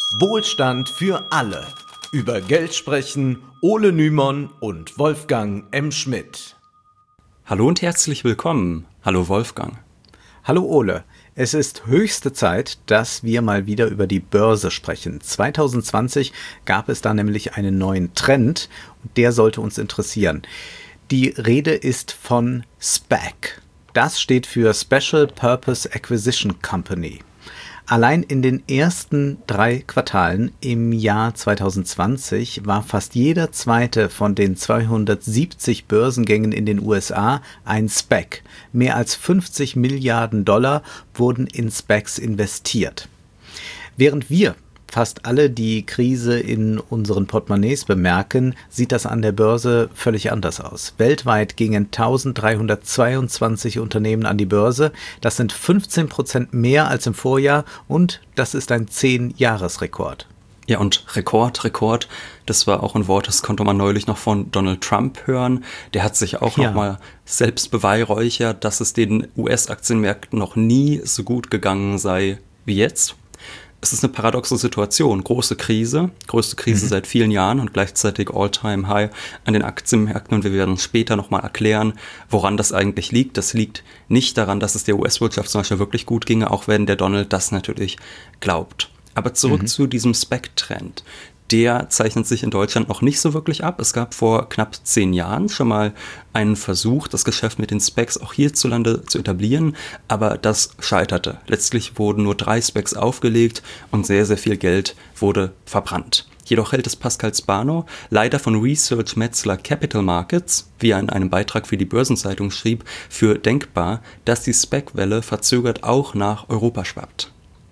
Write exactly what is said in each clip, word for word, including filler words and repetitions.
Wohlstand für alle. Über Geld sprechen Ole Nymon und Wolfgang M. Schmidt. Hallo und herzlich willkommen. Hallo Wolfgang. Hallo Ole. Es ist höchste Zeit, dass wir mal wieder über die Börse sprechen. zwanzig zwanzig gab es da nämlich einen neuen Trend und der sollte uns interessieren. Die Rede ist von SPAC. Das steht für Special Purpose Acquisition Company. Allein in den ersten drei Quartalen im Jahr zwanzig zwanzig war fast jeder zweite von den zweihundertsiebzig Börsengängen in den U S A ein SPAC. Mehr als fünfzig Milliarden Dollar wurden in SPACs investiert. Während wir fast alle die Krise in unseren Portemonnaies bemerken, sieht das an der Börse völlig anders aus. Weltweit gingen eintausenddreihundertzweiundzwanzig Unternehmen an die Börse. Das sind fünfzehn Prozent mehr als im Vorjahr und das ist ein zehn-Jahres-Rekord. Ja, und Rekord, Rekord, das war auch ein Wort, das konnte man neulich noch von Donald Trump hören. Der hat sich auch ja. nochmal selbst beweihräuchert, dass es den U S-Aktienmärkten noch nie so gut gegangen sei wie jetzt. Es ist eine paradoxe Situation. Große Krise, größte Krise mhm. seit vielen Jahren und gleichzeitig All-Time-High an den Aktienmärkten. Und wir werden später nochmal erklären, woran das eigentlich liegt. Das liegt nicht daran, dass es der U S-Wirtschaft zum Beispiel wirklich gut ginge, auch wenn der Donald das natürlich glaubt. Aber zurück mhm. zu diesem SPAC-Trend. Der zeichnet sich in Deutschland noch nicht so wirklich ab. Es gab vor knapp zehn Jahren schon mal einen Versuch, das Geschäft mit den SPACs auch hierzulande zu etablieren, aber das scheiterte. Letztlich wurden nur drei SPACs aufgelegt und sehr, sehr viel Geld wurde verbrannt. Jedoch hält es Pascal Spano, Leiter von Research Metzler Capital Markets, wie er in einem Beitrag für die Börsenzeitung schrieb, für denkbar, dass die SPAC-Welle verzögert auch nach Europa schwappt.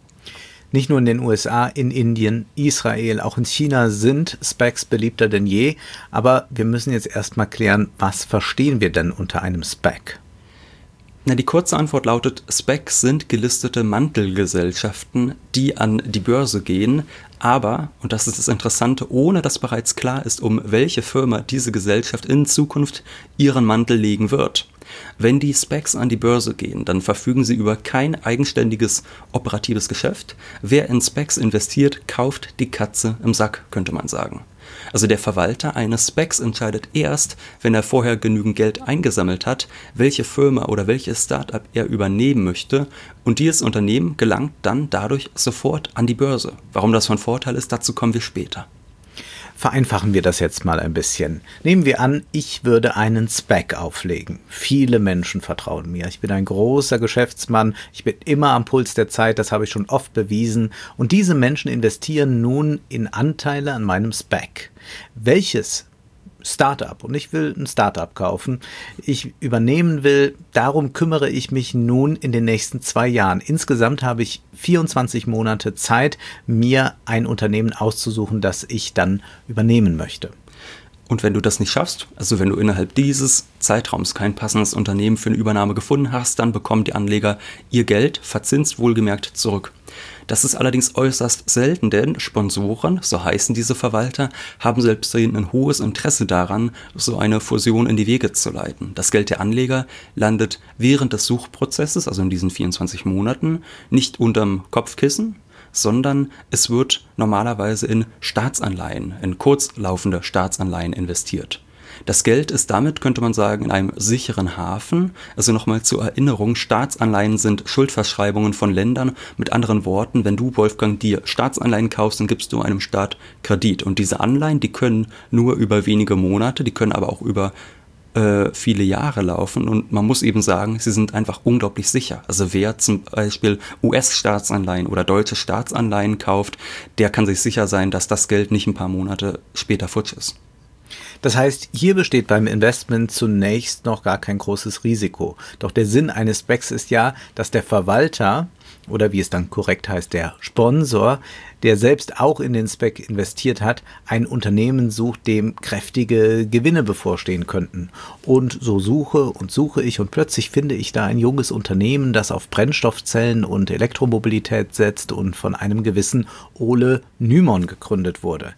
Nicht nur in den U S A, in Indien, Israel, auch in China sind SPACs beliebter denn je. Aber wir müssen jetzt erstmal klären, was verstehen wir denn unter einem SPAC? Na, die kurze Antwort lautet, SPACs sind gelistete Mantelgesellschaften, die an die Börse gehen, aber, und das ist das Interessante, ohne dass bereits klar ist, um welche Firma diese Gesellschaft in Zukunft ihren Mantel legen wird. Wenn die SPACs an die Börse gehen, dann verfügen sie über kein eigenständiges operatives Geschäft. Wer in SPACs investiert, kauft die Katze im Sack, könnte man sagen. Also der Verwalter eines SPACs entscheidet erst, wenn er vorher genügend Geld eingesammelt hat, welche Firma oder welches Startup er übernehmen möchte, und dieses Unternehmen gelangt dann dadurch sofort an die Börse. Warum das von Vorteil ist, dazu kommen wir später. Vereinfachen wir das jetzt mal ein bisschen. Nehmen wir an, ich würde einen SPAC auflegen. Viele Menschen vertrauen mir. Ich bin ein großer Geschäftsmann. Ich bin immer am Puls der Zeit. Das habe ich schon oft bewiesen. Und diese Menschen investieren nun in Anteile an meinem SPAC. Welches Startup, und ich will ein Startup kaufen, ich übernehmen will, darum kümmere ich mich nun in den nächsten zwei Jahren. Insgesamt habe ich vierundzwanzig Monate Zeit, mir ein Unternehmen auszusuchen, das ich dann übernehmen möchte. Und wenn du das nicht schaffst, also wenn du innerhalb dieses Zeitraums kein passendes Unternehmen für eine Übernahme gefunden hast, dann bekommen die Anleger ihr Geld, verzinst wohlgemerkt, zurück. Das ist allerdings äußerst selten, denn Sponsoren, so heißen diese Verwalter, haben selbst ein hohes Interesse daran, so eine Fusion in die Wege zu leiten. Das Geld der Anleger landet während des Suchprozesses, also in diesen vierundzwanzig Monaten, nicht unterm Kopfkissen, sondern es wird normalerweise in Staatsanleihen, in kurzlaufende Staatsanleihen investiert. Das Geld ist damit, könnte man sagen, in einem sicheren Hafen. Also nochmal zur Erinnerung, Staatsanleihen sind Schuldverschreibungen von Ländern. Mit anderen Worten, wenn du, Wolfgang, dir Staatsanleihen kaufst, dann gibst du einem Staat Kredit. Und diese Anleihen, die können nur über wenige Monate, die können aber auch über äh, viele Jahre laufen. Und man muss eben sagen, sie sind einfach unglaublich sicher. Also wer zum Beispiel U S-Staatsanleihen oder deutsche Staatsanleihen kauft, der kann sich sicher sein, dass das Geld nicht ein paar Monate später futsch ist. Das heißt, hier besteht beim Investment zunächst noch gar kein großes Risiko. Doch der Sinn eines SPACs ist ja, dass der Verwalter, oder wie es dann korrekt heißt, der Sponsor, der selbst auch in den SPAC investiert hat, ein Unternehmen sucht, dem kräftige Gewinne bevorstehen könnten. Und so suche und suche ich und plötzlich finde ich da ein junges Unternehmen, das auf Brennstoffzellen und Elektromobilität setzt und von einem gewissen Ole Nymon gegründet wurde.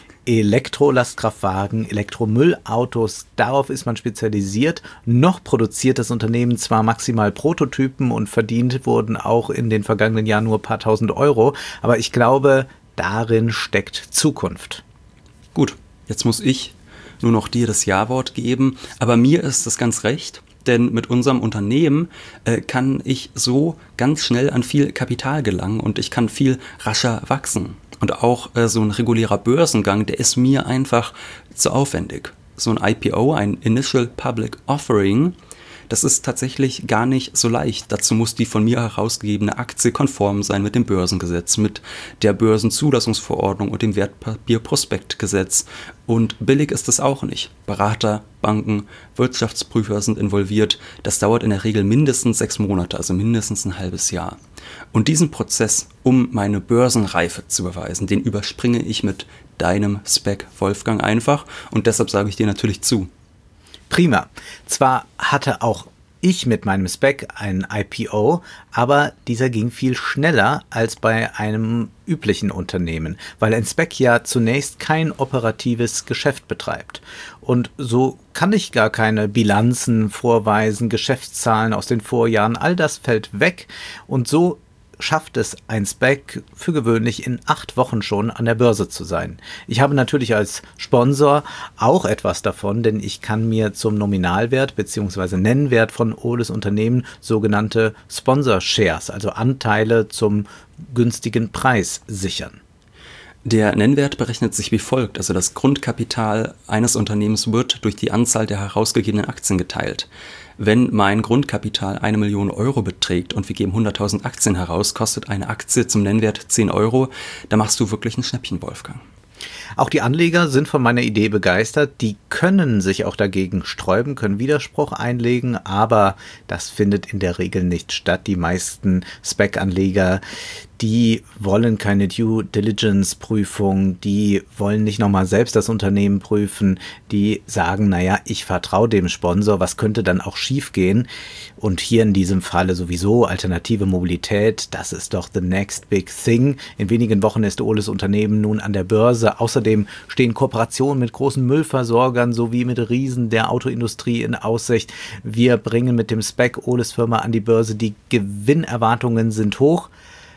Elektrolastkraftwagen, Elektromüllautos, darauf ist man spezialisiert. Noch produziert das Unternehmen zwar maximal Prototypen und verdient wurden auch in den vergangenen Jahren nur ein paar tausend Euro, aber ich glaube, darin steckt Zukunft. Gut, jetzt muss ich nur noch dir das Ja-Wort geben, aber mir ist das ganz recht, denn mit unserem Unternehmen äh, kann ich so ganz schnell an viel Kapital gelangen und ich kann viel rascher wachsen. Und auch äh, so ein regulärer Börsengang, der ist mir einfach zu aufwendig. So ein I P O, ein Initial Public Offering, das ist tatsächlich gar nicht so leicht. Dazu muss die von mir herausgegebene Aktie konform sein mit dem Börsengesetz, mit der Börsenzulassungsverordnung und dem Wertpapierprospektgesetz. Und billig ist es auch nicht. Berater, Banken, Wirtschaftsprüfer sind involviert. Das dauert in der Regel mindestens sechs Monate, also mindestens ein halbes Jahr. Und diesen Prozess, um meine Börsenreife zu beweisen, den überspringe ich mit deinem Spec, Wolfgang, einfach. Und deshalb sage ich dir natürlich zu. Prima. Zwar hatte auch ich mit meinem Spec einen I P O, aber dieser ging viel schneller als bei einem üblichen Unternehmen, weil ein Spec ja zunächst kein operatives Geschäft betreibt. Und so kann ich gar keine Bilanzen vorweisen, Geschäftszahlen aus den Vorjahren, all das fällt weg und so schafft es ein Spec für gewöhnlich in acht Wochen schon an der Börse zu sein. Ich habe natürlich als Sponsor auch etwas davon, denn ich kann mir zum Nominalwert bzw. Nennwert von Ohles Unternehmen sogenannte Sponsor Shares, also Anteile zum günstigen Preis, sichern. Der Nennwert berechnet sich wie folgt, also das Grundkapital eines Unternehmens wird durch die Anzahl der herausgegebenen Aktien geteilt. Wenn mein Grundkapital eine Million Euro beträgt und wir geben hunderttausend Aktien heraus, kostet eine Aktie zum Nennwert zehn Euro, da machst du wirklich ein Schnäppchen, Wolfgang. Auch die Anleger sind von meiner Idee begeistert. Die können sich auch dagegen sträuben, können Widerspruch einlegen, aber das findet in der Regel nicht statt. Die meisten Spec-Anleger, die wollen keine Due Diligence Prüfung, die wollen nicht nochmal selbst das Unternehmen prüfen, die sagen, naja, ich vertraue dem Sponsor, was könnte dann auch schief gehen? Und hier in diesem Falle sowieso alternative Mobilität, das ist doch the next big thing. In wenigen Wochen ist Ohles Unternehmen nun an der Börse. Außerdem stehen Kooperationen mit großen Müllversorgern sowie mit Riesen der Autoindustrie in Aussicht. Wir bringen mit dem Spec Ohles Firma an die Börse. Die Gewinnerwartungen sind hoch.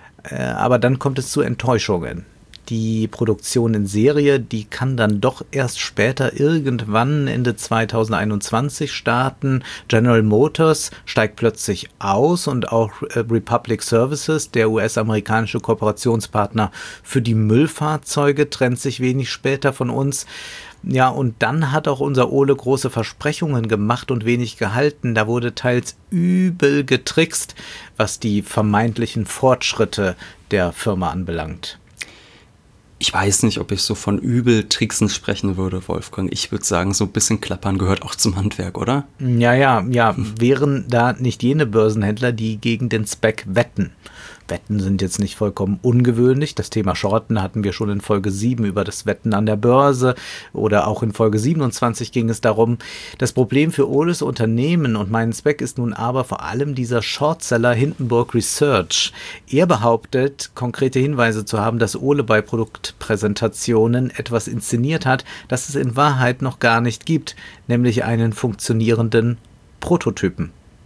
Aber dann kommt es zu Enttäuschungen. Die Produktion in Serie, die kann dann doch erst später irgendwann Ende zweitausendeinundzwanzig starten. General Motors steigt plötzlich aus und auch Republic Services, der U S-amerikanische Kooperationspartner für die Müllfahrzeuge, trennt sich wenig später von uns. Ja, und dann hat auch unser Ole große Versprechungen gemacht und wenig gehalten. Da wurde teils übel getrickst, was die vermeintlichen Fortschritte der Firma anbelangt. Ich weiß nicht, ob ich so von übel Tricksen sprechen würde, Wolfgang. Ich würde sagen, so ein bisschen Klappern gehört auch zum Handwerk, oder? Ja, ja, ja. Wären da nicht jene Börsenhändler, die gegen den Spec wetten? Wetten sind jetzt nicht vollkommen ungewöhnlich. Das Thema Shorten hatten wir schon in Folge sieben über das Wetten an der Börse oder auch in Folge siebenundzwanzig ging es darum. Das Problem für Ohles Unternehmen und meinen Spec ist nun aber vor allem dieser Shortseller Hindenburg Research. Er behauptet, konkrete Hinweise zu haben, dass Ole bei Produktpräsentationen etwas inszeniert hat, das es in Wahrheit noch gar nicht gibt, nämlich einen funktionierenden Prototypen.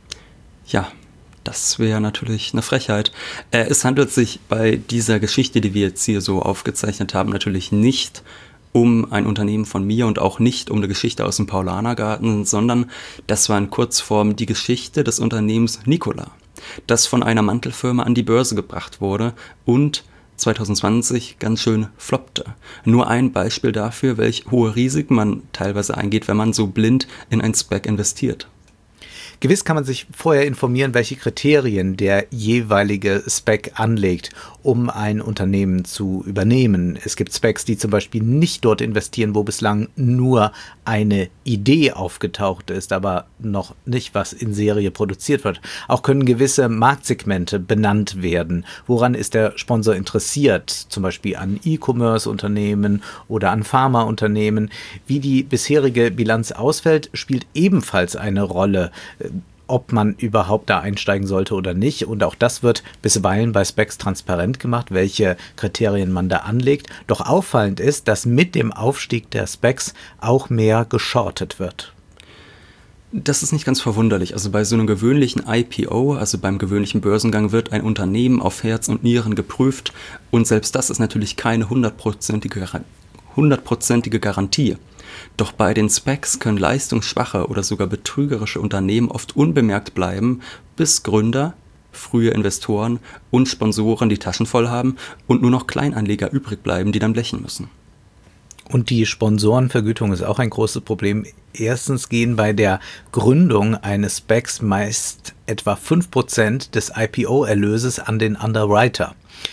Ja, das wäre natürlich eine Frechheit. Äh, es handelt sich bei dieser Geschichte, die wir jetzt hier so aufgezeichnet haben, natürlich nicht um ein Unternehmen von mir und auch nicht um eine Geschichte aus dem Paulanergarten, sondern das war in Kurzform die Geschichte des Unternehmens Nikola, das von einer Mantelfirma an die Börse gebracht wurde und zwanzig zwanzig ganz schön floppte. Nur ein Beispiel dafür, welch hohe Risiken man teilweise eingeht, wenn man so blind in ein Spec investiert. Gewiss kann man sich vorher informieren, welche Kriterien der jeweilige Spec anlegt, um ein Unternehmen zu übernehmen. Es gibt Specs, die zum Beispiel nicht dort investieren, wo bislang nur eine Idee aufgetaucht ist, aber noch nicht, was in Serie produziert wird. Auch können gewisse Marktsegmente benannt werden. Woran ist der Sponsor interessiert? Zum Beispiel an E-Commerce-Unternehmen oder an Pharmaunternehmen. Wie die bisherige Bilanz ausfällt, spielt ebenfalls eine Rolle, ob man überhaupt da einsteigen sollte oder nicht. Und auch das wird bisweilen bei Specs transparent gemacht, welche Kriterien man da anlegt. Doch auffallend ist, dass mit dem Aufstieg der Specs auch mehr geschortet wird. Das ist nicht ganz verwunderlich. Also bei so einem gewöhnlichen I P O, also beim gewöhnlichen Börsengang, wird ein Unternehmen auf Herz und Nieren geprüft und selbst das ist natürlich keine hundertprozentige, hundertprozentige Garantie. Doch bei den Specs können leistungsschwache oder sogar betrügerische Unternehmen oft unbemerkt bleiben, bis Gründer, frühe Investoren und Sponsoren die Taschen voll haben und nur noch Kleinanleger übrig bleiben, die dann blechen müssen. Und die Sponsorenvergütung ist auch ein großes Problem. Erstens gehen bei der Gründung eines Specs meist etwa fünf Prozent des I P O-Erlöses an den Underwriter.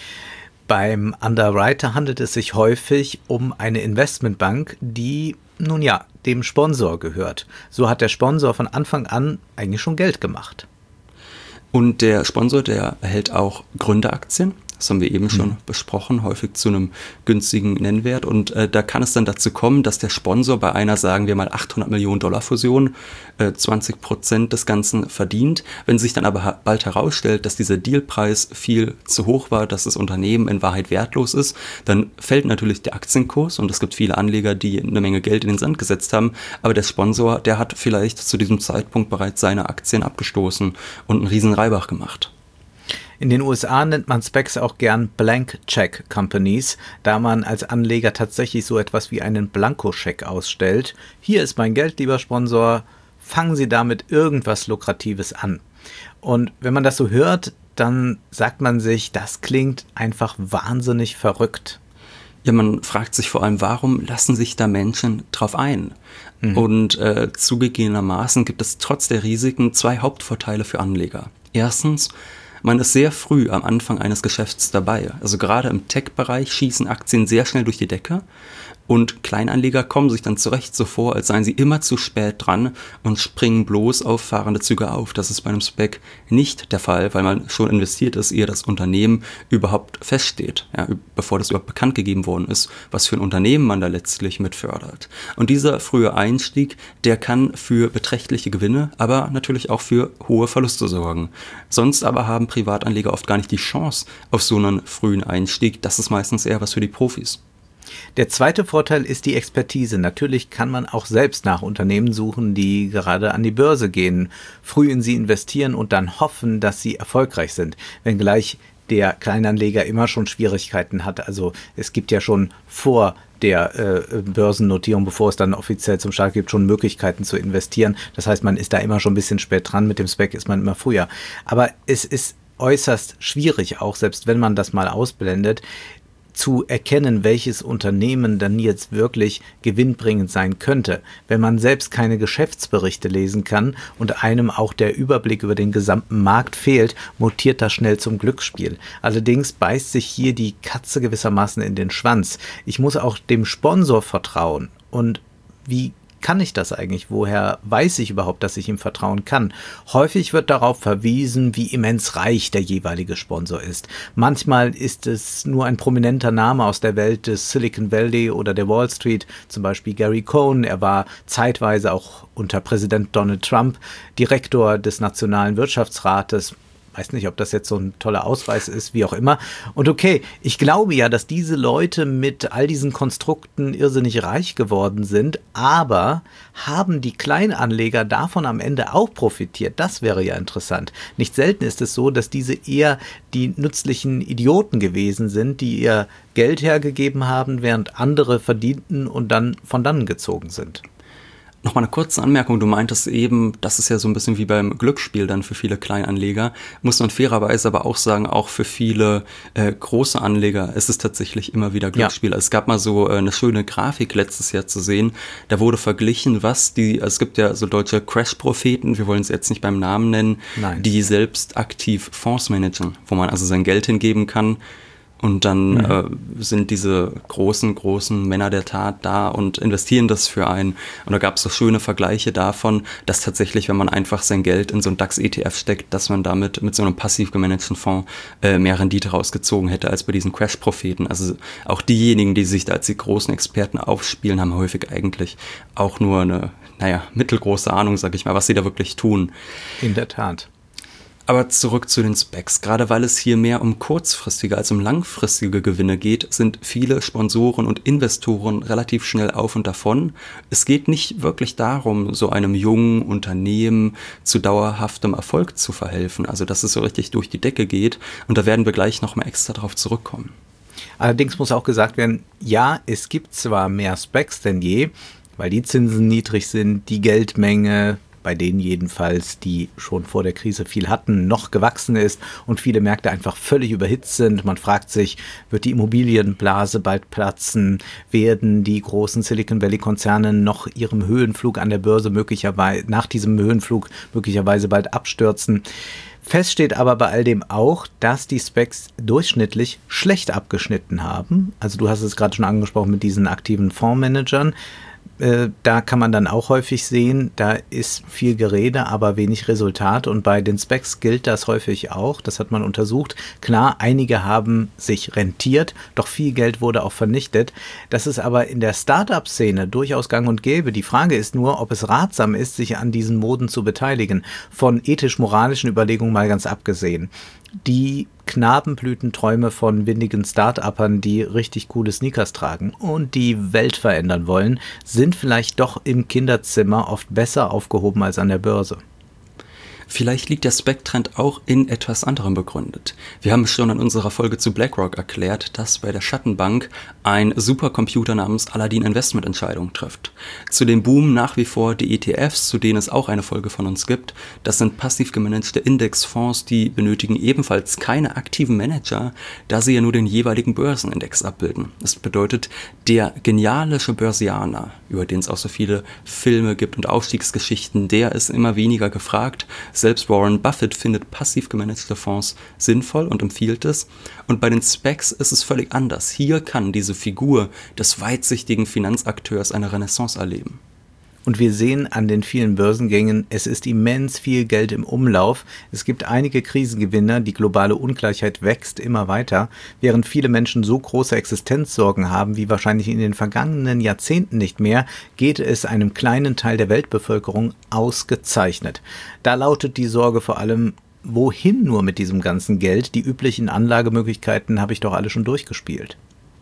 Beim Underwriter handelt es sich häufig um eine Investmentbank, die, nun ja, dem Sponsor gehört. So hat der Sponsor von Anfang an eigentlich schon Geld gemacht. Und der Sponsor, der erhält auch Gründeraktien. Das haben wir eben schon mhm. besprochen, häufig zu einem günstigen Nennwert. Und äh, da kann es dann dazu kommen, dass der Sponsor bei einer, sagen wir mal, achthundert Millionen Dollar Fusion äh, zwanzig Prozent des Ganzen verdient. Wenn sich dann aber ha- bald herausstellt, dass dieser Dealpreis viel zu hoch war, dass das Unternehmen in Wahrheit wertlos ist, dann fällt natürlich der Aktienkurs und es gibt viele Anleger, die eine Menge Geld in den Sand gesetzt haben. Aber der Sponsor, der hat vielleicht zu diesem Zeitpunkt bereits seine Aktien abgestoßen und einen riesen Reibach gemacht. In den U S A nennt man Specs auch gern Blank Check Companies, da man als Anleger tatsächlich so etwas wie einen Blankoscheck ausstellt. Hier ist mein Geld, lieber Sponsor, fangen Sie damit irgendwas Lukratives an. Und wenn man das so hört, dann sagt man sich, das klingt einfach wahnsinnig verrückt. Ja, man fragt sich vor allem, warum lassen sich da Menschen drauf ein? Mhm. Und äh, zugegebenermaßen gibt es trotz der Risiken zwei Hauptvorteile für Anleger. Erstens, man ist sehr früh am Anfang eines Geschäfts dabei. Also gerade im Tech-Bereich schießen Aktien sehr schnell durch die Decke und Kleinanleger kommen sich dann zurecht so vor, als seien sie immer zu spät dran und springen bloß auf fahrende Züge auf. Das ist bei einem Spec nicht der Fall, weil man schon investiert ist, ehe das Unternehmen überhaupt feststeht, ja, bevor das überhaupt bekannt gegeben worden ist, was für ein Unternehmen man da letztlich mitfördert. Und dieser frühe Einstieg, der kann für beträchtliche Gewinne, aber natürlich auch für hohe Verluste sorgen. Sonst aber haben Privatanleger oft gar nicht die Chance auf so einen frühen Einstieg. Das ist meistens eher was für die Profis. Der zweite Vorteil ist die Expertise. Natürlich kann man auch selbst nach Unternehmen suchen, die gerade an die Börse gehen, früh in sie investieren und dann hoffen, dass sie erfolgreich sind, wenngleich der Kleinanleger immer schon Schwierigkeiten hat. Also es gibt ja schon vor der äh, Börsennotierung, bevor es dann offiziell zum Start gibt, schon Möglichkeiten zu investieren. Das heißt, man ist da immer schon ein bisschen spät dran. Mit dem Spec ist man immer früher. Aber es ist äußerst schwierig, auch selbst wenn man das mal ausblendet, zu erkennen, welches Unternehmen dann jetzt wirklich gewinnbringend sein könnte. Wenn man selbst keine Geschäftsberichte lesen kann und einem auch der Überblick über den gesamten Markt fehlt, mutiert das schnell zum Glücksspiel. Allerdings beißt sich hier die Katze gewissermaßen in den Schwanz. Ich muss auch dem Sponsor vertrauen. Und wie kann ich das eigentlich? Woher weiß ich überhaupt, dass ich ihm vertrauen kann? Häufig wird darauf verwiesen, wie immens reich der jeweilige Sponsor ist. Manchmal ist es nur ein prominenter Name aus der Welt des Silicon Valley oder der Wall Street, zum Beispiel Gary Cohn. Er war zeitweise auch unter Präsident Donald Trump Direktor des Nationalen Wirtschaftsrates. Weiß nicht, ob das jetzt so ein toller Ausweis ist, wie auch immer. Und okay, ich glaube ja, dass diese Leute mit all diesen Konstrukten irrsinnig reich geworden sind, aber haben die Kleinanleger davon am Ende auch profitiert? Das wäre ja interessant. Nicht selten ist es so, dass diese eher die nützlichen Idioten gewesen sind, die ihr Geld hergegeben haben, während andere verdienten und dann von dannen gezogen sind. Nochmal eine kurze Anmerkung, du meintest eben, das ist ja so ein bisschen wie beim Glücksspiel dann für viele Kleinanleger, muss man fairerweise aber auch sagen, auch für viele äh, große Anleger ist es tatsächlich immer wieder Glücksspiel. Ja. Es gab mal so äh, eine schöne Grafik letztes Jahr zu sehen, da wurde verglichen, was die, also es gibt ja so deutsche Crash-Propheten, wir wollen es jetzt nicht beim Namen nennen, Nein. die selbst aktiv Fonds managen, wo man also sein Geld hingeben kann. Und dann mhm. äh, sind diese großen, großen Männer der Tat da und investieren das für einen. Und da gab es so schöne Vergleiche davon, dass tatsächlich, wenn man einfach sein Geld in so einen DAX-E T F steckt, dass man damit mit so einem passiv gemanagten Fonds äh, mehr Rendite rausgezogen hätte als bei diesen Crash-Propheten. Also auch diejenigen, die sich da als die großen Experten aufspielen, haben häufig eigentlich auch nur eine, naja, mittelgroße Ahnung, sag ich mal, was sie da wirklich tun. In der Tat. Aber zurück zu den Specs. Gerade weil es hier mehr um kurzfristige als um langfristige Gewinne geht, sind viele Sponsoren und Investoren relativ schnell auf und davon. Es geht nicht wirklich darum, so einem jungen Unternehmen zu dauerhaftem Erfolg zu verhelfen, also dass es so richtig durch die Decke geht. Und da werden wir gleich nochmal extra drauf zurückkommen. Allerdings muss auch gesagt werden, ja, es gibt zwar mehr Specs denn je, weil die Zinsen niedrig sind, die Geldmenge, bei denen jedenfalls, die schon vor der Krise viel hatten, noch gewachsen ist und viele Märkte einfach völlig überhitzt sind. Man fragt sich, wird die Immobilienblase bald platzen? Werden die großen Silicon Valley-Konzerne noch ihrem Höhenflug an der Börse möglicherweise, nach diesem Höhenflug möglicherweise bald abstürzen? Fest steht aber bei all dem auch, dass die Specs durchschnittlich schlecht abgeschnitten haben. Also du hast es gerade schon angesprochen mit diesen aktiven Fondsmanagern. Da kann man dann auch häufig sehen, da ist viel Gerede, aber wenig Resultat. Und bei den Specs gilt das häufig auch. Das hat man untersucht. Klar, einige haben sich rentiert, doch viel Geld wurde auch vernichtet. Das ist aber in der Startup-Szene durchaus gang und gäbe. Die Frage ist nur, ob es ratsam ist, sich an diesen Moden zu beteiligen. Von ethisch-moralischen Überlegungen mal ganz abgesehen. Die Knabenblütenträume von windigen Start-Uppern, die richtig coole Sneakers tragen und die Welt verändern wollen, sind vielleicht doch im Kinderzimmer oft besser aufgehoben als an der Börse. Vielleicht liegt der Spec-Trend auch in etwas anderem begründet. Wir haben schon in unserer Folge zu BlackRock erklärt, dass bei der Schattenbank ein Supercomputer namens Aladdin Investmententscheidungen trifft. Zu dem Boom nach wie vor die E T Fs, zu denen es auch eine Folge von uns gibt. Das sind passiv gemanagte Indexfonds, die benötigen ebenfalls keine aktiven Manager, da sie ja nur den jeweiligen Börsenindex abbilden. Das bedeutet, der geniale Börsianer, über den es auch so viele Filme gibt und Aufstiegsgeschichten, der ist immer weniger gefragt. Selbst Warren Buffett findet passiv gemanagte Fonds sinnvoll und empfiehlt es. Und bei den Specs ist es völlig anders. Hier kann diese Figur des weitsichtigen Finanzakteurs eine Renaissance erleben. Und wir sehen an den vielen Börsengängen, es ist immens viel Geld im Umlauf. Es gibt einige Krisengewinner, die globale Ungleichheit wächst immer weiter. Während viele Menschen so große Existenzsorgen haben wie wahrscheinlich in den vergangenen Jahrzehnten nicht mehr, geht es einem kleinen Teil der Weltbevölkerung ausgezeichnet. Da lautet die Sorge vor allem, wohin nur mit diesem ganzen Geld? Die üblichen Anlagemöglichkeiten habe ich doch alle schon durchgespielt.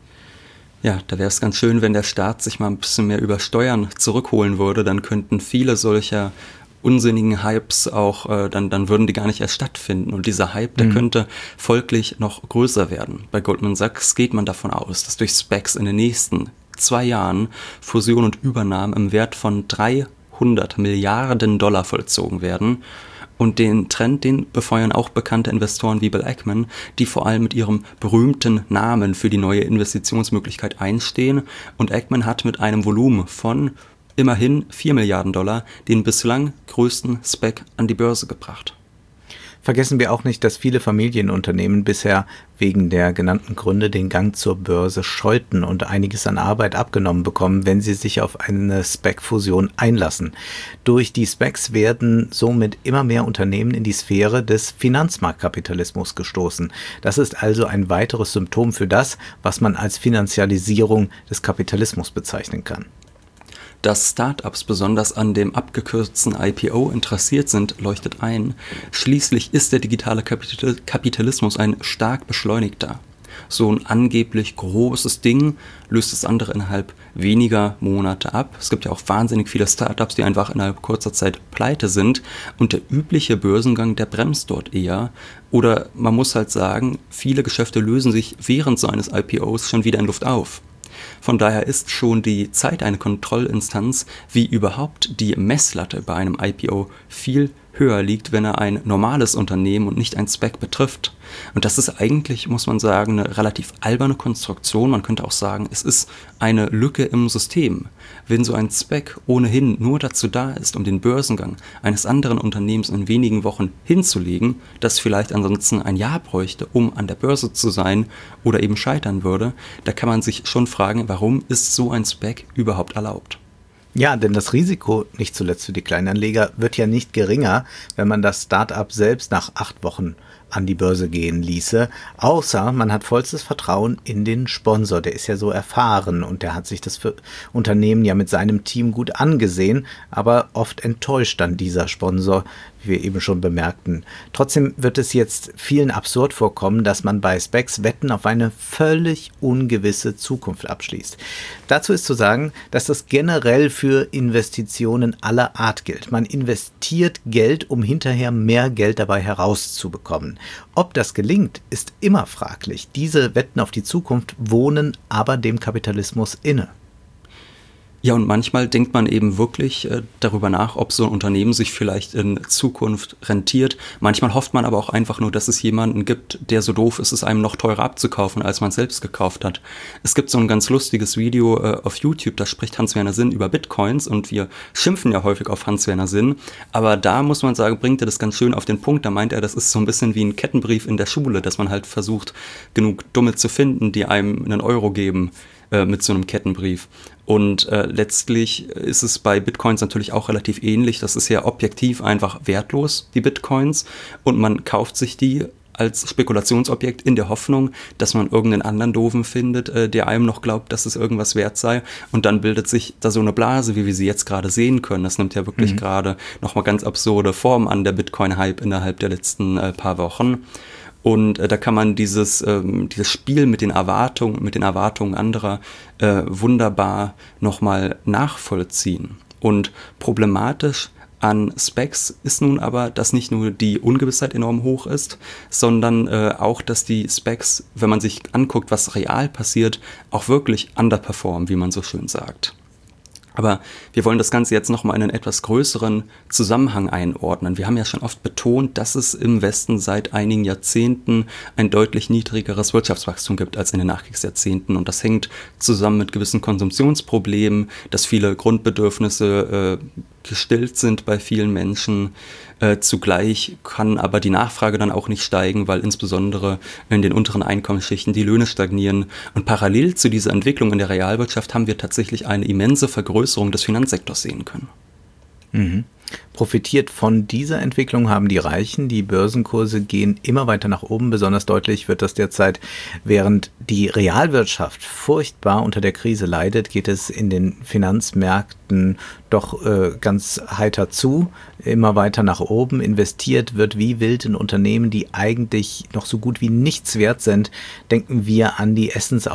Ja, da wäre es ganz schön, wenn der Staat sich mal ein bisschen mehr über Steuern zurückholen würde, dann könnten viele solcher unsinnigen Hypes auch, äh, dann, dann würden die gar nicht erst stattfinden. Und dieser Hype, der mhm. könnte folglich noch größer werden. Bei Goldman Sachs geht man davon aus, dass durch Specs in den nächsten zwei Jahren Fusion und Übernahmen im Wert von dreihundert Milliarden Dollar vollzogen werden. Und den Trend, den befeuern auch bekannte Investoren wie Bill Ackman, die vor allem mit ihrem berühmten Namen für die neue Investitionsmöglichkeit einstehen. Und Ackman hat mit einem Volumen von immerhin vier Milliarden Dollar den bislang größten Spec an die Börse gebracht. Vergessen wir auch nicht, dass viele Familienunternehmen bisher wegen der genannten Gründe den Gang zur Börse scheuten und einiges an Arbeit abgenommen bekommen, wenn sie sich auf eine Spec-Fusion einlassen. Durch die Specs werden somit immer mehr Unternehmen in die Sphäre des Finanzmarktkapitalismus gestoßen. Das ist also ein weiteres Symptom für das, was man als Finanzialisierung des Kapitalismus bezeichnen kann. Dass Startups besonders an dem abgekürzten I P O interessiert sind, leuchtet ein. Schließlich ist der digitale Kapital- Kapitalismus ein stark beschleunigter. So ein angeblich großes Ding löst das andere innerhalb weniger Monate ab. Es gibt ja auch wahnsinnig viele Startups, die einfach innerhalb kurzer Zeit pleite sind. Und der übliche Börsengang, der bremst dort eher. Oder man muss halt sagen, viele Geschäfte lösen sich während so eines I P Os schon wieder in Luft auf. Von daher ist schon die Zeit eine Kontrollinstanz, wie überhaupt die Messlatte bei einem I P O viel höher liegt, wenn er ein normales Unternehmen und nicht ein Spec betrifft. Und das ist eigentlich, muss man sagen, eine relativ alberne Konstruktion. Man könnte auch sagen, es ist eine Lücke im System. Wenn so ein Spec ohnehin nur dazu da ist, um den Börsengang eines anderen Unternehmens in wenigen Wochen hinzulegen, das vielleicht ansonsten ein Jahr bräuchte, um an der Börse zu sein oder eben scheitern würde, da kann man sich schon fragen, warum ist so ein Spec überhaupt erlaubt? Ja, denn das Risiko, nicht zuletzt für die Kleinanleger, wird ja nicht geringer, wenn man das Start-up selbst nach acht Wochen an die Börse gehen ließe, außer man hat vollstes Vertrauen in den Sponsor. Der ist ja so erfahren und der hat sich das für Unternehmen ja mit seinem Team gut angesehen, aber oft enttäuscht dann dieser Sponsor, wie wir eben schon bemerkten. Trotzdem wird es jetzt vielen absurd vorkommen, dass man bei Specs Wetten auf eine völlig ungewisse Zukunft abschließt. Dazu ist zu sagen, dass das generell für Investitionen aller Art gilt. Man investiert Geld, um hinterher mehr Geld dabei herauszubekommen. Ob das gelingt, ist immer fraglich. Diese Wetten auf die Zukunft wohnen aber dem Kapitalismus inne. Ja, und manchmal denkt man eben wirklich äh, darüber nach, ob so ein Unternehmen sich vielleicht in Zukunft rentiert. Manchmal hofft man aber auch einfach nur, dass es jemanden gibt, der so doof ist, es einem noch teurer abzukaufen, als man es selbst gekauft hat. Es gibt so ein ganz lustiges Video äh, auf YouTube, da spricht Hans-Werner Sinn über Bitcoins und wir schimpfen ja häufig auf Hans-Werner Sinn, aber da muss man sagen, bringt er das ganz schön auf den Punkt. Da meint er, das ist so ein bisschen wie ein Kettenbrief in der Schule, dass man halt versucht, genug Dumme zu finden, die einem einen Euro geben äh, mit so einem Kettenbrief. Und äh, letztlich ist es bei Bitcoins natürlich auch relativ ähnlich. Das ist ja objektiv einfach wertlos, die Bitcoins. Und man kauft sich die als Spekulationsobjekt in der Hoffnung, dass man irgendeinen anderen Doofen findet, äh, der einem noch glaubt, dass es irgendwas wert sei. Und dann bildet sich da so eine Blase, wie wir sie jetzt gerade sehen können. Das nimmt ja wirklich mhm. gerade nochmal ganz absurde Form an, der Bitcoin-Hype innerhalb der letzten äh, paar Wochen. Und äh, da kann man dieses, ähm, dieses Spiel mit den Erwartungen, mit den Erwartungen anderer äh, wunderbar nochmal nachvollziehen. Und problematisch an Specs ist nun aber, dass nicht nur die Ungewissheit enorm hoch ist, sondern äh, auch, dass die Specs, wenn man sich anguckt, was real passiert, auch wirklich underperformen, wie man so schön sagt. Aber wir wollen das Ganze jetzt nochmal in einen etwas größeren Zusammenhang einordnen. Wir haben ja schon oft betont, dass es im Westen seit einigen Jahrzehnten ein deutlich niedrigeres Wirtschaftswachstum gibt als in den Nachkriegsjahrzehnten. Und das hängt zusammen mit gewissen Konsumtionsproblemen, dass viele Grundbedürfnisse äh, gestillt sind bei vielen Menschen. Äh, zugleich kann aber die Nachfrage dann auch nicht steigen, weil insbesondere in den unteren Einkommensschichten die Löhne stagnieren. Und parallel zu dieser Entwicklung in der Realwirtschaft haben wir tatsächlich eine immense Vergrößerung des Finanzsektors sehen können. Mhm. Profitiert von dieser Entwicklung haben die Reichen. Die Börsenkurse gehen immer weiter nach oben. Besonders deutlich wird das derzeit, während die Realwirtschaft furchtbar unter der Krise leidet, geht es in den Finanzmärkten doch äh, ganz heiter zu. Immer weiter nach oben. Investiert wird wie wild in Unternehmen, die eigentlich noch so gut wie nichts wert sind. Denken wir an die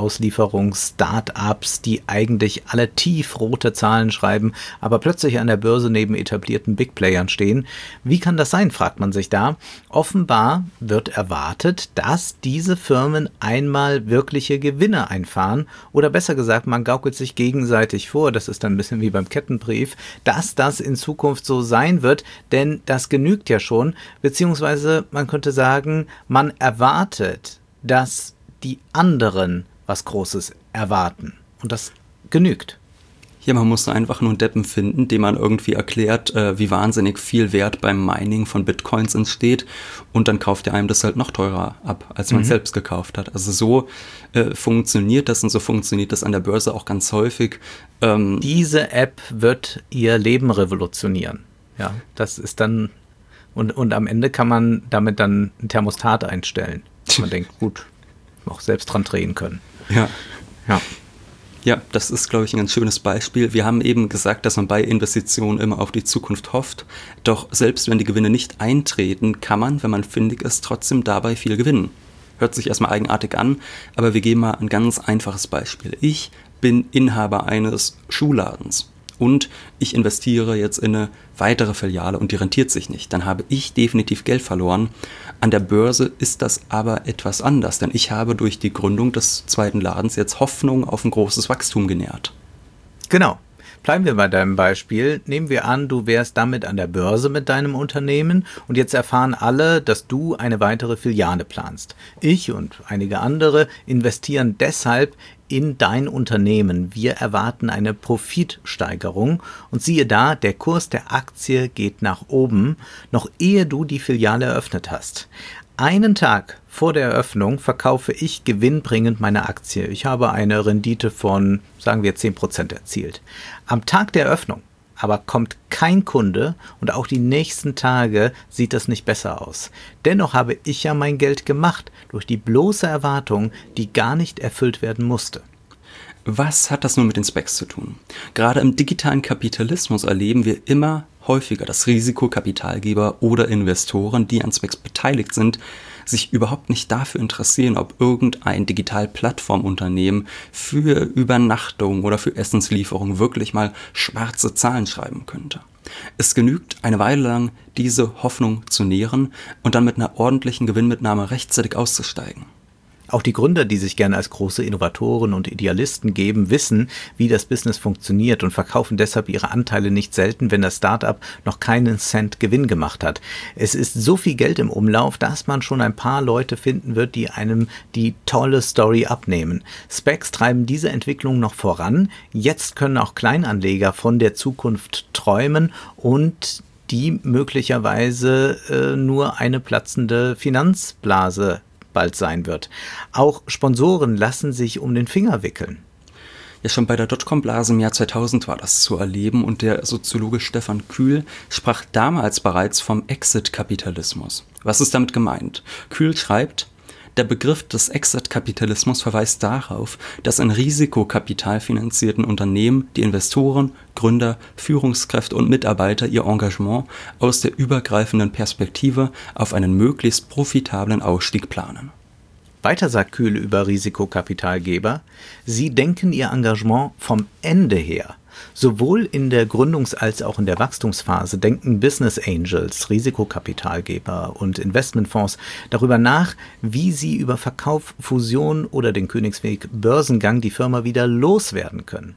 Essensauslieferungs-Start-ups, die eigentlich alle tiefrote Zahlen schreiben, aber plötzlich an der Börse neben etablierten Big Playern stehen. Wie kann das sein, fragt man sich da. Offenbar wird erwartet, dass diese Firmen einmal wirkliche Gewinne einfahren oder besser gesagt, man gaukelt sich gegenseitig vor, das ist dann ein bisschen wie beim Kettenbrief, dass das in Zukunft so sein wird, denn das genügt ja schon, beziehungsweise man könnte sagen, man erwartet, dass die anderen was Großes erwarten und das genügt. Ja, man muss einfach nur einen Deppen finden, dem man irgendwie erklärt, äh, wie wahnsinnig viel Wert beim Mining von Bitcoins entsteht und dann kauft er einem das halt noch teurer ab, als man es mhm. selbst gekauft hat. Also so äh, funktioniert das und so funktioniert das an der Börse auch ganz häufig. Ähm, Diese App wird ihr Leben revolutionieren. Ja, das ist dann, und, und am Ende kann man damit dann ein Thermostat einstellen. Man denkt, gut, auch selbst dran drehen können. Ja. Ja. Ja, das ist, glaube ich, ein ganz schönes Beispiel. Wir haben eben gesagt, dass man bei Investitionen immer auf die Zukunft hofft. Doch selbst wenn die Gewinne nicht eintreten, kann man, wenn man findig ist, trotzdem dabei viel gewinnen. Hört sich erstmal eigenartig an, aber wir geben mal ein ganz einfaches Beispiel. Ich bin Inhaber eines Schuhladens und ich investiere jetzt in eine weitere Filiale und die rentiert sich nicht. Dann habe ich definitiv Geld verloren. An der Börse ist das aber etwas anders, denn ich habe durch die Gründung des zweiten Ladens jetzt Hoffnung auf ein großes Wachstum genährt. Genau. Bleiben wir bei deinem Beispiel. Nehmen wir an, du wärst damit an der Börse mit deinem Unternehmen und jetzt erfahren alle, dass du eine weitere Filiale planst. Ich und einige andere investieren deshalb in dein Unternehmen. Wir erwarten eine Profitsteigerung und siehe da, der Kurs der Aktie geht nach oben, noch ehe du die Filiale eröffnet hast. Einen Tag vor der Eröffnung verkaufe ich gewinnbringend meine Aktie. Ich habe eine Rendite von, sagen wir, zehn Prozent erzielt. Am Tag der Eröffnung aber kommt kein Kunde und auch die nächsten Tage sieht das nicht besser aus. Dennoch habe ich ja mein Geld gemacht durch die bloße Erwartung, die gar nicht erfüllt werden musste. Was hat das nun mit den Specs zu tun? Gerade im digitalen Kapitalismus erleben wir immer häufiger, dass Risikokapitalgeber oder Investoren, die an Specs beteiligt sind, sich überhaupt nicht dafür interessieren, ob irgendein Digital-Plattformunternehmen für Übernachtung oder für Essenslieferung wirklich mal schwarze Zahlen schreiben könnte. Es genügt, eine Weile lang diese Hoffnung zu nähren und dann mit einer ordentlichen Gewinnmitnahme rechtzeitig auszusteigen. Auch die Gründer, die sich gerne als große Innovatoren und Idealisten geben, wissen, wie das Business funktioniert und verkaufen deshalb ihre Anteile nicht selten, wenn das Startup noch keinen Cent Gewinn gemacht hat. Es ist so viel Geld im Umlauf, dass man schon ein paar Leute finden wird, die einem die tolle Story abnehmen. Specs treiben diese Entwicklung noch voran. Jetzt können auch Kleinanleger von der Zukunft träumen und die möglicherweise äh, nur eine platzende Finanzblase bald sein wird. Auch Sponsoren lassen sich um den Finger wickeln. Ja, schon bei der Dotcom-Blase im Jahr zweitausend war das zu erleben und der Soziologe Stefan Kühl sprach damals bereits vom Exit-Kapitalismus. Was ist damit gemeint? Kühl schreibt: Der Begriff des Exit-Kapitalismus verweist darauf, dass in Risikokapital finanzierten Unternehmen die Investoren, Gründer, Führungskräfte und Mitarbeiter ihr Engagement aus der übergreifenden Perspektive auf einen möglichst profitablen Ausstieg planen. Weiter sagt Kühl über Risikokapitalgeber: Sie denken ihr Engagement vom Ende her. Sowohl in der Gründungs- als auch in der Wachstumsphase denken Business Angels, Risikokapitalgeber und Investmentfonds darüber nach, wie sie über Verkauf, Fusion oder den Königsweg Börsengang die Firma wieder loswerden können.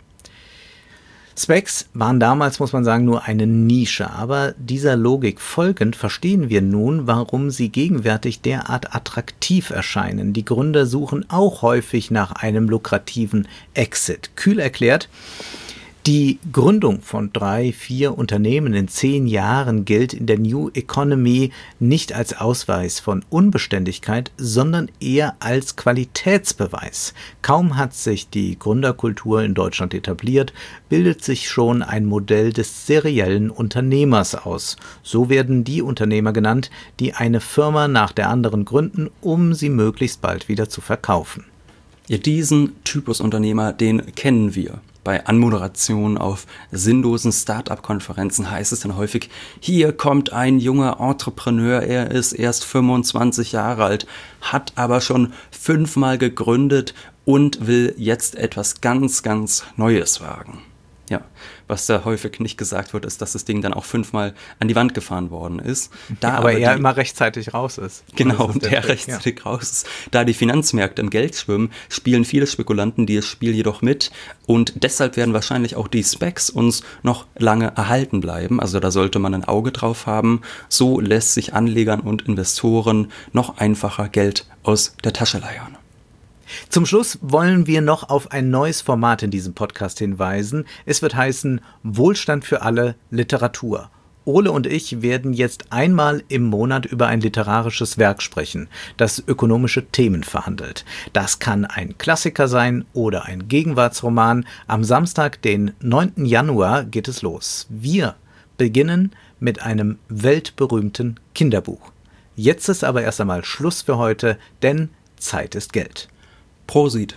Specs waren damals, muss man sagen, nur eine Nische, aber dieser Logik folgend verstehen wir nun, warum sie gegenwärtig derart attraktiv erscheinen. Die Gründer suchen auch häufig nach einem lukrativen Exit. Kühl erklärt: Die Gründung von drei, vier Unternehmen in zehn Jahren gilt in der New Economy nicht als Ausweis von Unbeständigkeit, sondern eher als Qualitätsbeweis. Kaum hat sich die Gründerkultur in Deutschland etabliert, bildet sich schon ein Modell des seriellen Unternehmers aus. So werden die Unternehmer genannt, die eine Firma nach der anderen gründen, um sie möglichst bald wieder zu verkaufen. Ja, diesen Typus Unternehmer, den kennen wir. Bei Anmoderation auf sinnlosen Start-up-Konferenzen heißt es dann häufig: Hier kommt ein junger Entrepreneur, er ist erst fünfundzwanzig Jahre alt, hat aber schon fünfmal gegründet und will jetzt etwas ganz, ganz Neues wagen. Ja, was da häufig nicht gesagt wird, ist, dass das Ding dann auch fünfmal an die Wand gefahren worden ist. Da aber, aber er die, immer rechtzeitig raus ist. Genau, und der, der rechtzeitig ja. raus ist. Da die Finanzmärkte im Geld schwimmen, spielen viele Spekulanten dieses Spiel jedoch mit und deshalb werden wahrscheinlich auch die Specs uns noch lange erhalten bleiben. Also da sollte man ein Auge drauf haben. So lässt sich Anlegern und Investoren noch einfacher Geld aus der Tasche leiern. Zum Schluss wollen wir noch auf ein neues Format in diesem Podcast hinweisen. Es wird heißen Wohlstand für alle Literatur. Ole und ich werden jetzt einmal im Monat über ein literarisches Werk sprechen, das ökonomische Themen verhandelt. Das kann ein Klassiker sein oder ein Gegenwartsroman. Am Samstag, den neunten Januar, geht es los. Wir beginnen mit einem weltberühmten Kinderbuch. Jetzt ist aber erst einmal Schluss für heute, denn Zeit ist Geld. Prosit.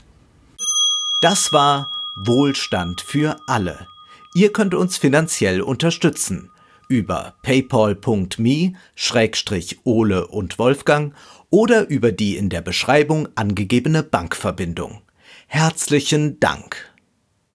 Das war Wohlstand für alle. Ihr könnt uns finanziell unterstützen über paypal punkt me Schrägstrich Ole und Wolfgang oder über die in der Beschreibung angegebene Bankverbindung. Herzlichen Dank.